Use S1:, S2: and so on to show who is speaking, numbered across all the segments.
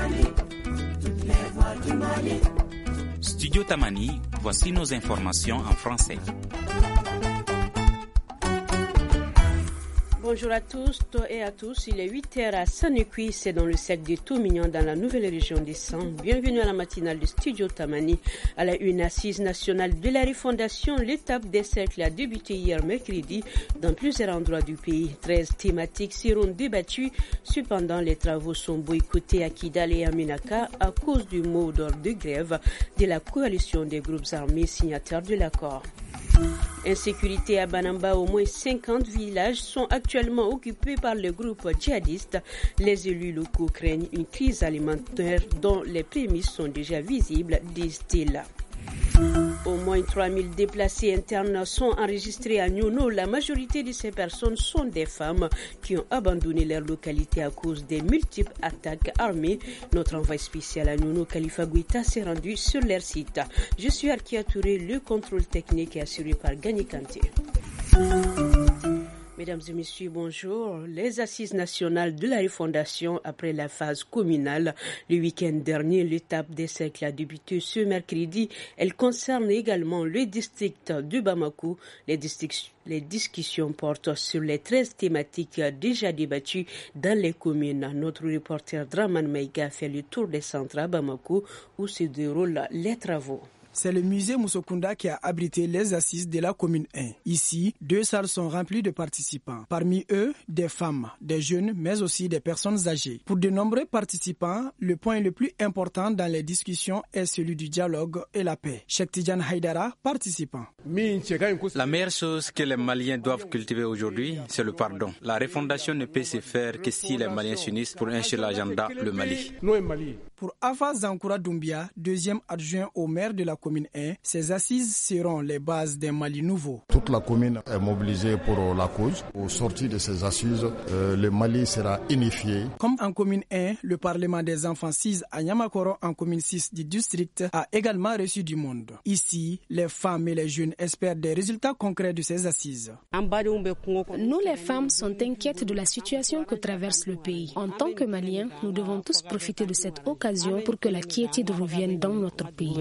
S1: Studio Tamani, voici nos informations en français.
S2: Bonjour à tous et à tous, il est 8h à Sanekui, c'est dans le cercle de Tomignon dans la nouvelle région des Sangs. Bienvenue à la matinale du Studio Tamani. À la une assise nationale de la refondation, l'étape des cercles a débuté hier mercredi dans plusieurs endroits du pays. 13 thématiques seront débattues, cependant les travaux sont boycottés à Kidal et à Menaka à cause du mot d'ordre de grève de la coalition des groupes armés signataires de l'accord. Insécurité à Banamba, au moins 50 villages sont actuellement occupés par le groupe djihadiste. Les élus locaux craignent une crise alimentaire dont les prémices sont déjà visibles, disent-ils. Au moins 3000 déplacés internes sont enregistrés à Nyono. La majorité de ces personnes sont des femmes qui ont abandonné leur localité à cause des multiples attaques armées. Notre envoyé spécial à Nyono, Khalifa Gouita, s'est rendu sur leur site. Je suis Arkia Touré, le contrôle technique est assuré par Gani Kanté. Mesdames et messieurs, bonjour. Les assises nationales de la refondation après la phase communale. Le week-end dernier, l'étape des cercles a débuté ce mercredi. Elle concerne également le district de Bamako. Les discussions portent sur les 13 thématiques déjà débattues dans les communes. Notre reporter Draman Maïga fait le tour des centres à Bamako où se déroulent les travaux.
S3: C'est le musée Moussokunda qui a abrité les assises de la commune 1. Ici, 2 salles sont remplies de participants. Parmi eux, des femmes, des jeunes, mais aussi des personnes âgées. Pour de nombreux participants, le point le plus important dans les discussions est celui du dialogue et la paix. Cheikh Tidiane Haïdara, participant.
S4: La meilleure chose que les Maliens doivent cultiver aujourd'hui, c'est le pardon. La refondation ne peut se faire que si les Maliens s'unissent pour un seul agenda, le Mali.
S3: Pour Afa Zankoura Doumbia, deuxième adjoint au maire de la commune 1, ces assises seront les bases d'un Mali nouveau.
S5: Toute la commune est mobilisée pour la cause. Au sortir de ces assises, le Mali sera unifié.
S3: Comme en commune 1, le Parlement des enfants 6 à Niamakoro en commune 6 du district a également reçu du monde. Ici, les femmes et les jeunes espèrent des résultats concrets de ces assises.
S6: Nous, les femmes, sommes inquiètes de la situation que traverse le pays. En tant que Maliens, nous devons tous profiter de cette occasion pour que la quiétude revienne dans notre pays.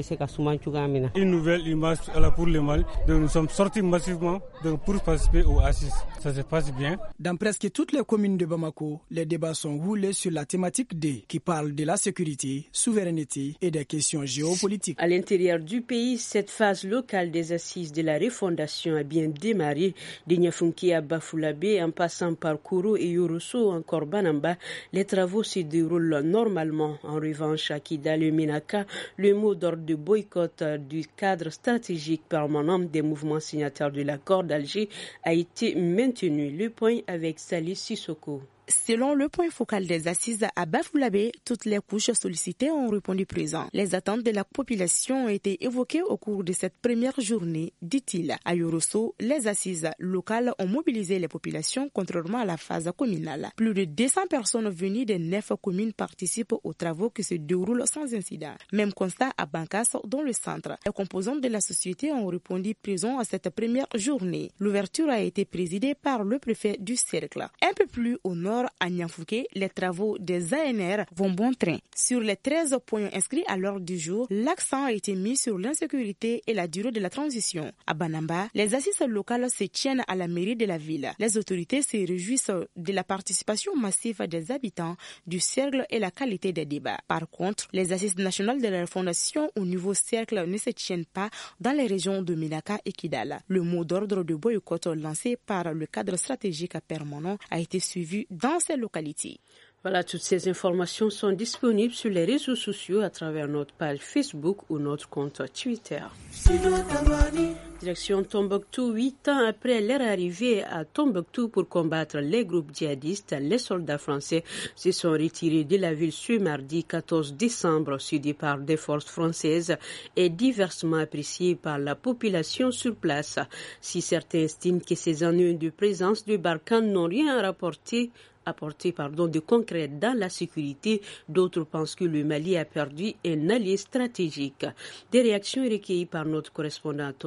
S7: Une nouvelle image pour le Mali. Nous sommes sortis massivement pour participer aux assises. Ça se passe bien.
S3: Dans presque toutes les communes de Bamako, les débats sont roulés sur la thématique D, qui parle de la sécurité, souveraineté et des questions géopolitiques.
S2: À l'intérieur du pays, cette phase locale des assises de la refondation a bien démarré. De Niafunki à Bafulabe, en passant par Kourou et Yorosso, encore Banamba, les travaux se déroulent normalement. En revanche, à Kidal et Menaka, le mot d'ordre de boycott du cadre stratégique permanent des mouvements signataires de l'accord d'Alger a été maintenu. Le point avec Sali Sissoko.
S8: Selon le point focal des assises à Bafulabe, toutes les couches sollicitées ont répondu présent. Les attentes de la population ont été évoquées au cours de cette première journée, dit-il. À Yorosso, les assises locales ont mobilisé les populations contrairement à la phase communale. Plus de 200 personnes venues des 9 communes participent aux travaux qui se déroulent sans incident. Même constat à Bankas, dans le centre. Les composantes de la société ont répondu présent à cette première journée. L'ouverture a été présidée par le préfet du cercle. Un peu plus au nord, à Nianfouké, les travaux des ANR vont bon train. Sur les 13 points inscrits à l'ordre du jour, l'accent a été mis sur l'insécurité et la durée de la transition. À Banamba, les assises locales se tiennent à la mairie de la ville. Les autorités se réjouissent de la participation massive des habitants du cercle et la qualité des débats. Par contre, les assises nationales de la refondation au niveau cercle ne se tiennent pas dans les régions de Menaka et Kidal. Le mot d'ordre de boycott lancé par le cadre stratégique permanent a été suivi dans ces localités.
S2: Voilà, toutes ces informations sont disponibles sur les réseaux sociaux à travers notre page Facebook ou notre compte Twitter. Direction Tombouctou, 8 ans après leur arrivée à Tombouctou pour combattre les groupes djihadistes, les soldats français se sont retirés de la ville ce mardi 14 décembre. Ce départ des forces françaises est diversement apprécié par la population sur place. Si certains estiment que ces années de présence de Barkhane n'ont rien à apporter de concret dans la sécurité, d'autres pensent que le Mali a perdu un allié stratégique. Des réactions recueillies par notre correspondant à Tombouctou,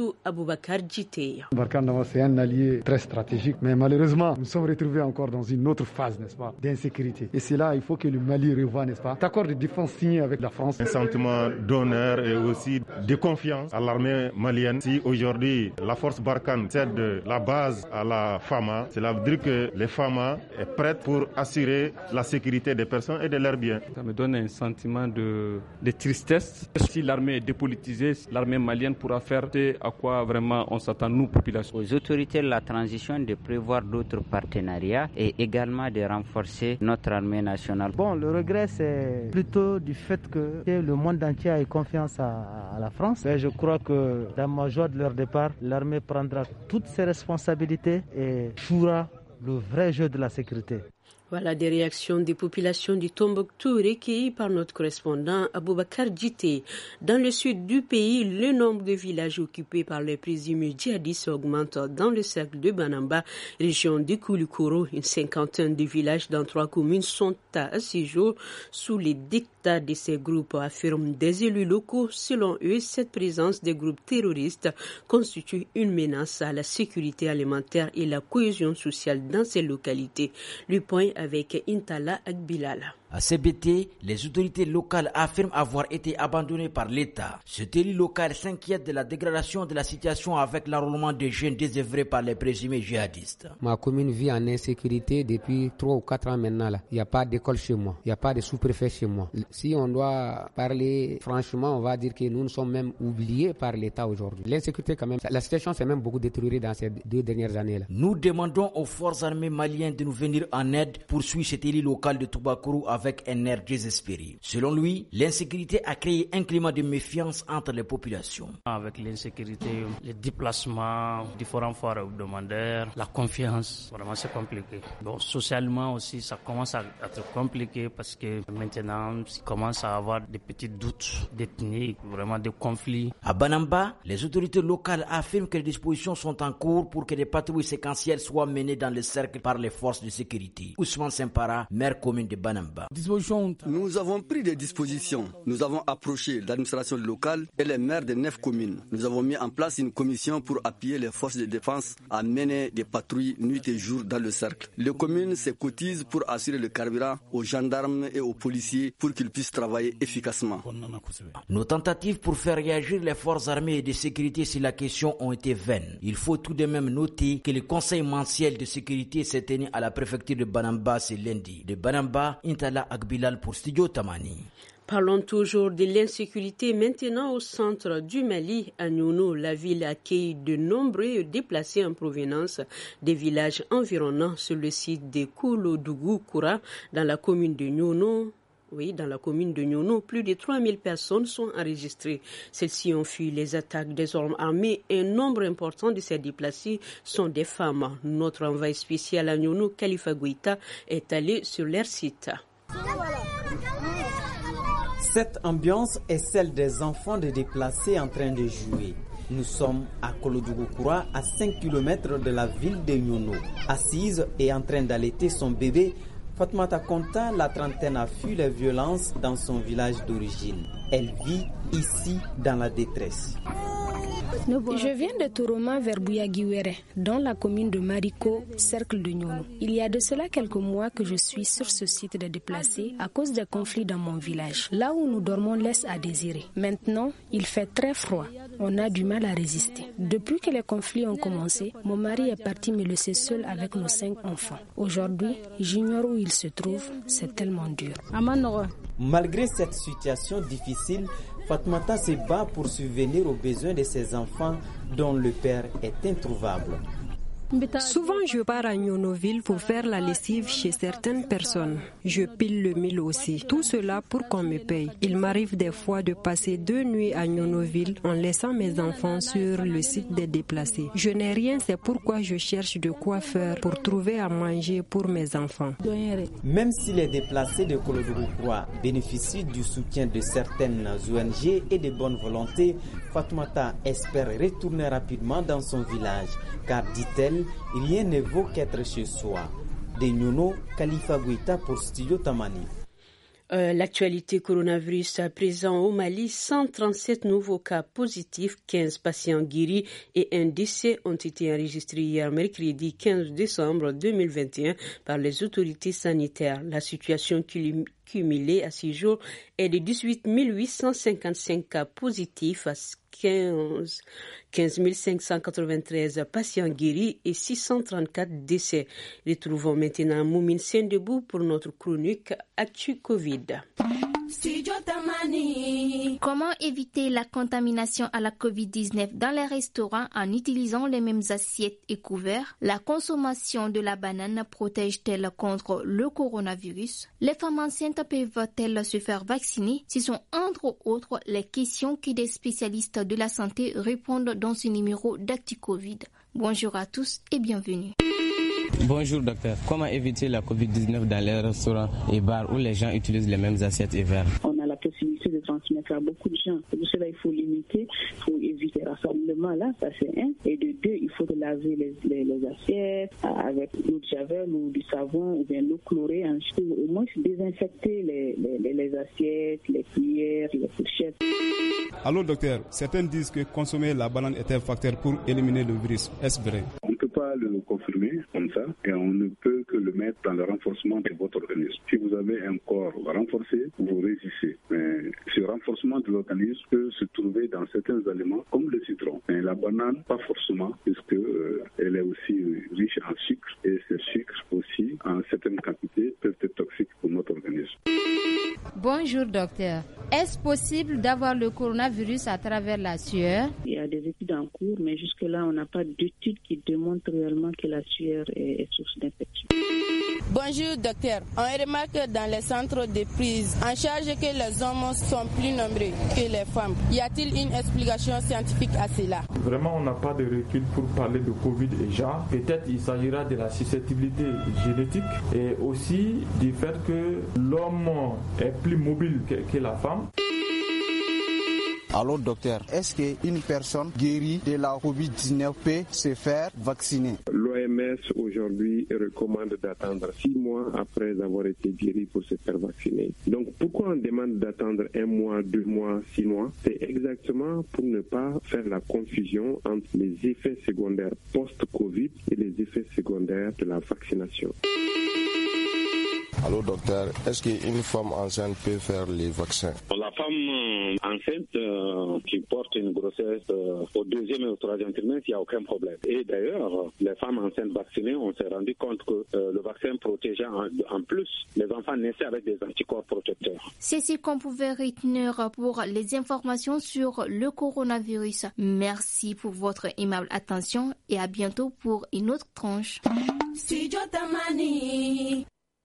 S2: Mamadou Aboubakar Djité.
S9: Barkhane, c'est un allié très stratégique, mais malheureusement, nous sommes retrouvés encore dans une autre phase, n'est-ce pas, d'insécurité. Et c'est là, il faut que le Mali revoie, n'est-ce pas, l'accord de défense signé avec la France.
S10: Un sentiment d'honneur et aussi de confiance à l'armée malienne. Si aujourd'hui la force Barkhane cède la base à la FAMA, cela veut dire que les FAMA est prête pour assurer la sécurité des personnes et de leurs biens.
S11: Ça me donne un sentiment de tristesse. Si l'armée est dépolitisée, l'armée malienne pourra faire ce à quoi vraiment on s'attend, nous, population.
S12: Aux autorités de la transition de prévoir d'autres partenariats et également de renforcer notre armée nationale.
S13: Bon, le regret, c'est plutôt du fait que le monde entier ait confiance à la France. Mais je crois que dans ma joie de leur départ, l'armée prendra toutes ses responsabilités et jouera le vrai jeu de la sécurité.
S2: Voilà des réactions des populations du Tombouctou recueillies par notre correspondant Aboubakar Djité. Dans le sud du pays, le nombre de villages occupés par les présumés djihadistes augmente dans le cercle de Banamba, région de Koulikoro. Une cinquantaine de villages dans 3 communes sont à ce jour sous les dictats de ces groupes, affirment des élus locaux. Selon eux, cette présence des groupes terroristes constitue une menace à la sécurité alimentaire et la cohésion sociale dans ces localités. Le point avec Intala Akbilala.
S14: À CBT, les autorités locales affirment avoir été abandonnées par l'État. Cet élu local s'inquiète de la dégradation de la situation avec l'enrôlement des jeunes désœuvrés par les présumés djihadistes.
S15: Ma commune vit en insécurité depuis 3 ou 4 ans maintenant. Il n'y a pas d'école chez moi, il n'y a pas de sous-préfet chez moi. Si on doit parler franchement, on va dire que nous sommes même oubliés par l'État aujourd'hui. L'insécurité quand même, la situation s'est même beaucoup détériorée dans ces 2 dernières années-là.
S14: Nous demandons aux forces armées maliennes de nous venir en aide, poursuit cet élu local de Toubakourou avec un air désespéré. Selon lui, l'insécurité a créé un climat de méfiance entre les populations.
S16: Avec l'insécurité, les déplacements, différents foires hebdomadaires, la confiance, vraiment c'est compliqué. Bon, socialement aussi, ça commence à être compliqué parce que maintenant, il commence à avoir des petits doutes d'ethnie, vraiment des conflits.
S14: À Banamba, les autorités locales affirment que les dispositions sont en cours pour que des patrouilles séquentielles soient menées dans le cercle par les forces de sécurité. Ousmane Sempara, maire commune de Banamba.
S17: Nous avons pris des dispositions. Nous avons approché l'administration locale et les maires des 9 communes. Nous avons mis en place une commission pour appuyer les forces de défense à mener des patrouilles nuit et jour dans le cercle. Les communes se cotisent pour assurer le carburant aux gendarmes et aux policiers pour qu'ils puissent travailler efficacement.
S14: Nos tentatives pour faire réagir les forces armées et de sécurité sur la question ont été vaines. Il faut tout de même noter que le conseil mensuel de sécurité s'est tenu à la préfecture de Banamba ce lundi. De Banamba, Intala Akbilal pour Studio Tamani.
S2: Parlons toujours de l'insécurité maintenant au centre du Mali, à Nyono. La ville accueille de nombreux déplacés en provenance des villages environnants sur le site de Koulodougou-Koura dans la commune de Nyono. Oui, dans la commune de Nyono, plus de 3000 personnes sont enregistrées. Celles-ci ont fui les attaques des hommes armés. Un nombre important de ces déplacés sont des femmes. Notre envoyé spécial à Nyono, Khalifa Gouita, est allé sur leur site.
S18: Cette ambiance est celle des enfants de déplacés en train de jouer. Nous sommes à Koulodougou-Koura, à 5 km de la ville de Nyono. Assise et en train d'allaiter son bébé, Fatmata Konta, la trentaine, a fui les violences dans son village d'origine. Elle vit ici dans la détresse.
S6: Je viens de Toroma vers Bouyagiwere, dans la commune de Mariko, cercle de Nyono. Il y a de cela quelques mois que je suis sur ce site de déplacés à cause des conflits dans mon village. Là où nous dormons laisse à désirer. Maintenant, il fait très froid. On a du mal à résister. Depuis que les conflits ont commencé, mon mari est parti me laisser seul avec nos 5 enfants. Aujourd'hui, j'ignore où il se trouve. C'est tellement dur.
S18: Malgré cette situation difficile, Fatmata se bat pour subvenir aux besoins de ses enfants dont le père est introuvable.
S19: Souvent, je pars à Nyonoville pour faire la lessive chez certaines personnes. Je pile le mil aussi. Tout cela pour qu'on me paye. Il m'arrive des fois de passer 2 nuits à Nyonoville en laissant mes enfants sur le site des déplacés. Je n'ai rien, c'est pourquoi je cherche de quoi faire pour trouver à manger pour mes enfants.
S18: Même si les déplacés de Koulodougou-Koura bénéficient du soutien de certaines ONG et de bonne volonté, Fatmata espère retourner rapidement dans son village, car, dit-elle, rien ne vaut qu'être chez soi. De Nyono, Khalifa Gouita pour Studio Tamani.
S2: L'actualité coronavirus à présent au Mali, 137 nouveaux cas positifs, 15 patients guéris et un décès ont été enregistrés hier mercredi 15 décembre 2021 par les autorités sanitaires. La situation cumulée à 6 jours est de 18 855 cas positifs à 15 593 patients guéris et 634 décès. Retrouvons maintenant Moumine Sendebou pour notre chronique Actu Covid.
S20: Comment éviter la contamination à la COVID-19 dans les restaurants en utilisant les mêmes assiettes et couverts? La consommation de la banane protège-t-elle contre le coronavirus? Les femmes enceintes peuvent-elles se faire vacciner? Ce sont entre autres les questions que des spécialistes de la santé répondent dans ce numéro d'Actu Covid. Bonjour à tous et bienvenue.
S21: Bonjour docteur, comment éviter la COVID-19 dans les restaurants et bars où les gens utilisent les mêmes assiettes et verres?
S22: On a la possibilité de transmettre à beaucoup de gens. Pour cela, il faut limiter, il faut éviter le rassemblement là, ça c'est un. Et de deux, il faut laver les assiettes avec l'eau de javel ou du savon ou bien l'eau chlorée. Ensuite, au moins désinfecter les assiettes, les cuillères, les fourchettes.
S23: Allô docteur, certains disent que consommer la banane est un facteur pour éliminer le virus. Est-ce vrai?
S24: On ne peut pas le confirmer comme ça et on ne peut que le mettre dans le renforcement de votre organisme. Si vous avez un corps renforcé, vous résistez. Mais ce renforcement de l'organisme peut se trouver dans certains aliments comme le citron. Mais la banane, pas forcément, puisque elle est aussi riche en sucre et ces sucres aussi, en certaines quantités, peuvent être toxiques pour notre organisme.
S25: Bonjour docteur. Est-ce possible d'avoir le coronavirus à travers la sueur?
S22: Il y a des études en cours, mais jusque-là, on n'a pas d'études qui démontrent réellement que la sueur est source d'infection.
S26: Bonjour docteur. On remarque dans les centres de prise en charge que les hommes sont plus nombreux que les femmes. Y a-t-il une explication scientifique à cela?
S11: Vraiment, on n'a pas de recul pour parler de Covid et genre. Peut-être il s'agira de la susceptibilité génétique et aussi du fait que l'homme est plus mobile que la femme.
S27: Alors docteur, est-ce qu'une personne guérie de la COVID-19 peut se faire vacciner?
S28: L'OMS aujourd'hui recommande d'attendre 6 mois après avoir été guéri pour se faire vacciner. Donc pourquoi on demande d'attendre 1 mois, 2 mois, 6 mois? C'est exactement pour ne pas faire la confusion entre les effets secondaires post-Covid et les effets secondaires de la vaccination.
S29: Alors docteur, est-ce qu'une femme enceinte peut faire les vaccins?
S28: La femme enceinte qui porte une grossesse au 2e et au 3e trimestre, il n'y a aucun problème. Et d'ailleurs, les femmes enceintes vaccinées, on s'est rendu compte que le vaccin protégeait en plus les enfants naissaient avec des anticorps protecteurs.
S20: C'est ce qu'on pouvait retenir pour les informations sur le coronavirus. Merci pour votre aimable attention et à bientôt pour une autre tranche.
S30: Studio Tamani.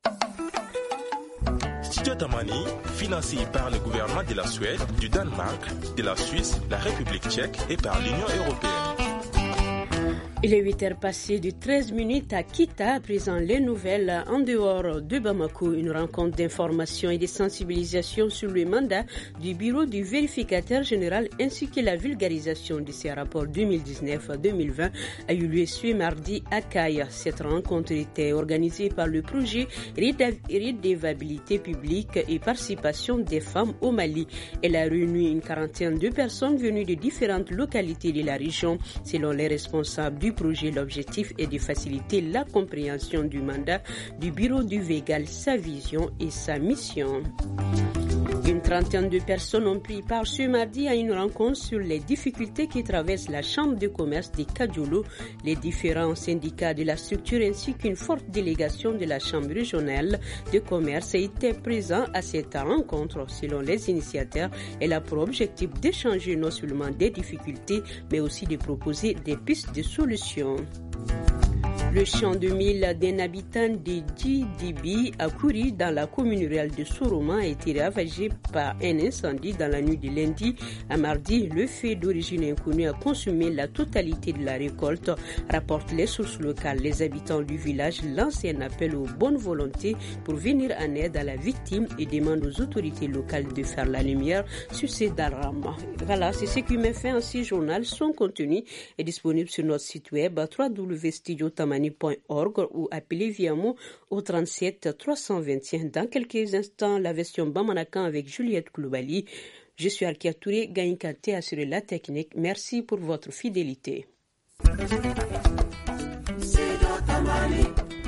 S30: Studio Tamani, financé par le gouvernement de la Suède, du Danemark, de la Suisse, la République tchèque et par l'Union européenne.
S2: Il est 8h passées de 13 minutes à Kita. À présent, les nouvelles en dehors de Bamako. Une rencontre d'information et de sensibilisation sur le mandat du bureau du vérificateur général ainsi que la vulgarisation de ses rapports 2019-2020 a eu lieu ce mardi à Kaya. Cette rencontre était organisée par le projet Redevabilité publique et participation des femmes au Mali. Elle a réuni une quarantaine de personnes venues de différentes localités de la région. Selon les responsables du projet, l'objectif est de faciliter la compréhension du mandat du bureau du Végal, sa vision et sa mission. Une trentaine de personnes ont pris part ce mardi à une rencontre sur les difficultés qui traversent la chambre de commerce de Kadiolo. Les différents syndicats de la structure ainsi qu'une forte délégation de la chambre régionale de commerce étaient présents à cette rencontre. Selon les initiateurs, elle a pour objectif d'échanger non seulement des difficultés, mais aussi de proposer des pistes de solutions. Le champ de mil d'un habitant de Djidibi à Kouri, dans la commune rurale de Soroma, a été ravagé par un incendie dans la nuit de lundi à mardi. Le feu d'origine inconnue a consumé la totalité de la récolte, rapportent les sources locales. Les habitants du village lancent un appel aux bonnes volontés pour venir en aide à la victime et demandent aux autorités locales de faire la lumière sur ces drames. Voilà, c'est ce qui m'a fait ainsi journal. Son contenu est disponible sur notre site web www.studiotamani.com. studioutamani.org ou appelez via mot au 37 321. Dans quelques instants, la version Bamanakan avec Juliette Koulibaly. Je suis Arkia Touré, Gaïnkate assuré la technique. Merci pour votre fidélité.